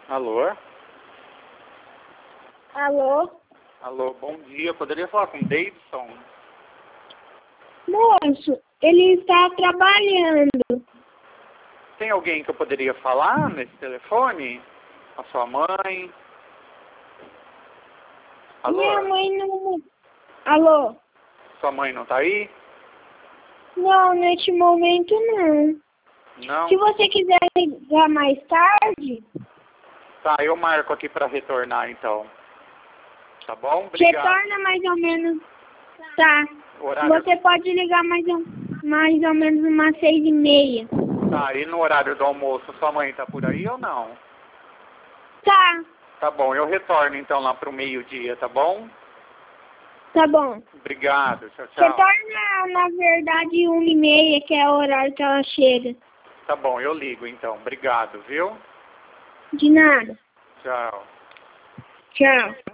Alô? Alô? Alô, bom dia. Poderia falar com o Davidson? Moço, ele está trabalhando. Tem alguém que eu poderia falar nesse telefone? A sua mãe? Alô? Minha mãe não... Alô? Sua mãe não tá aí? Não, neste momento não. Não? Se você quiser ligar mais tarde, Tá, eu marco aqui pra retornar então. Tá bom? Obrigado. retorna mais ou menos. Tá. Horário... Você pode ligar mais ou menos umas 6h30. Tá, e no horário do almoço, sua mãe tá por aí ou não? Tá. Tá bom, eu retorno então lá pro meio-dia, tá bom? Tá bom. Obrigado, tchau, tchau. Retorna, na verdade, 1h30, que é o horário que ela chega. Tá bom, eu ligo então. Obrigado, viu? De nada. Tchau. Tchau.